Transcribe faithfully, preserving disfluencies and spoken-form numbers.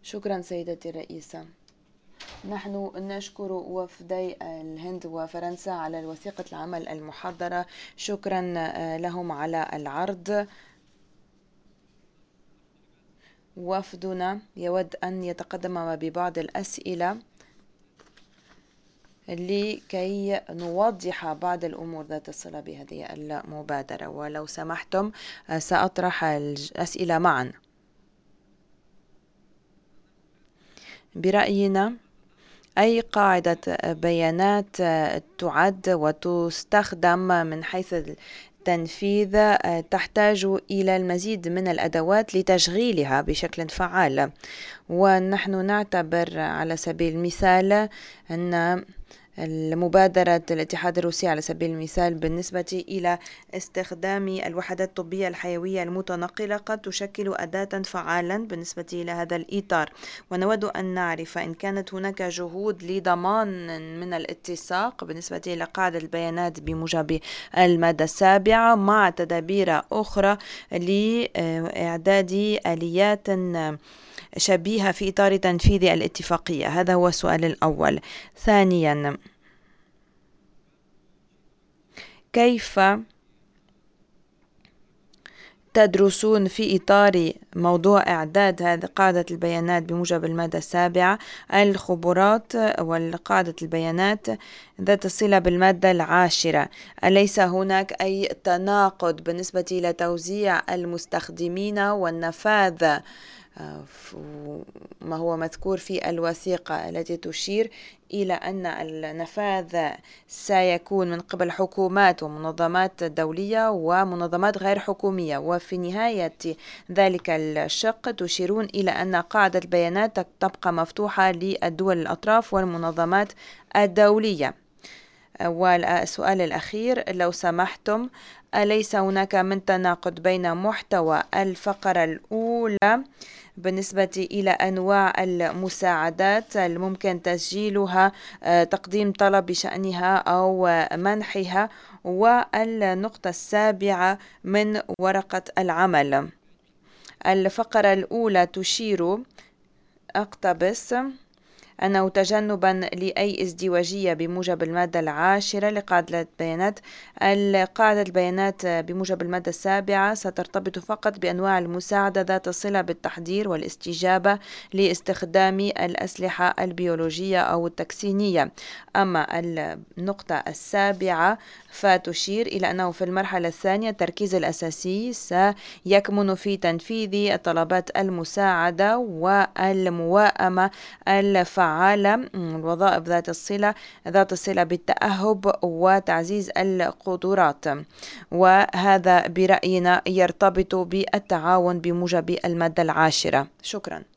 شكرا سيدتي الرئيسة. نحن نشكر وفدي الهند وفرنسا على وثيقة العمل المحضرة. شكرا لهم على العرض. وفدنا يود أن يتقدم ببعض الأسئلة لكي نوضح بعض الأمور ذات الصلة بهذه المبادرة، ولو سمحتم سأطرح الأسئلة معا. برأينا أي قاعدة بيانات تعد وتستخدم من حيث التنفيذ تحتاج إلى المزيد من الأدوات لتشغيلها بشكل فعال؟ ونحن نعتبر على سبيل المثال أن المبادرة الاتحاد الروسي على سبيل المثال بالنسبة إلى استخدام الوحدات الطبية الحيوية المتنقلة قد تشكل أداة فعالا بالنسبة إلى هذا الإطار، ونود أن نعرف إن كانت هناك جهود لضمان من الاتساق بالنسبة إلى قاعدة البيانات بموجب المادة السابعة مع تدابير أخرى لإعداد آليات شبيهة في إطار تنفيذ الاتفاقية. هذا هو السؤال الأول. ثانيا، كيف تدرسون في إطار موضوع إعداد هذه قاعدة البيانات بموجب المادة السابعة الخبرات والقاعدة البيانات ذات الصلة بالمادة العاشرة؟ أليس هناك أي تناقض بالنسبة إلى توزيع المستخدمين والنفاذ ما هو مذكور في الوثيقة التي تشير إلى أن النفاذ سيكون من قبل حكومات ومنظمات دولية ومنظمات غير حكومية، وفي نهاية ذلك الشق تشيرون إلى أن قاعدة البيانات تبقى مفتوحة للدول الأطراف والمنظمات الدولية؟ والسؤال الأخير لو سمحتم، أليس هناك من تناقض بين محتوى الفقرة الأولى بالنسبة إلى أنواع المساعدات الممكن تسجيلها تقديم طلب بشأنها أو منحها، والنقطة السابعة من ورقة العمل؟ الفقرة الأولى تشير أقتبس أنه تجنبا لأي ازدواجية بموجب المادة العاشرة لقاعدة البيانات، القاعدة البيانات بموجب المادة السابعة سترتبط فقط بأنواع المساعدة ذات الصلة بالتحضير والاستجابة لاستخدام الأسلحة البيولوجية أو التكسينية. أما النقطة السابعة فتشير إلى أنه في المرحلة الثانية التركيز الأساسي سيكمن في تنفيذ طلبات المساعدة والموائمة الفعالة، الوظائف ذات الصلة ذات الصلة بالتأهب وتعزيز القدرات، وهذا برأينا يرتبط بالتعاون بموجب المادة العاشرة. شكرا.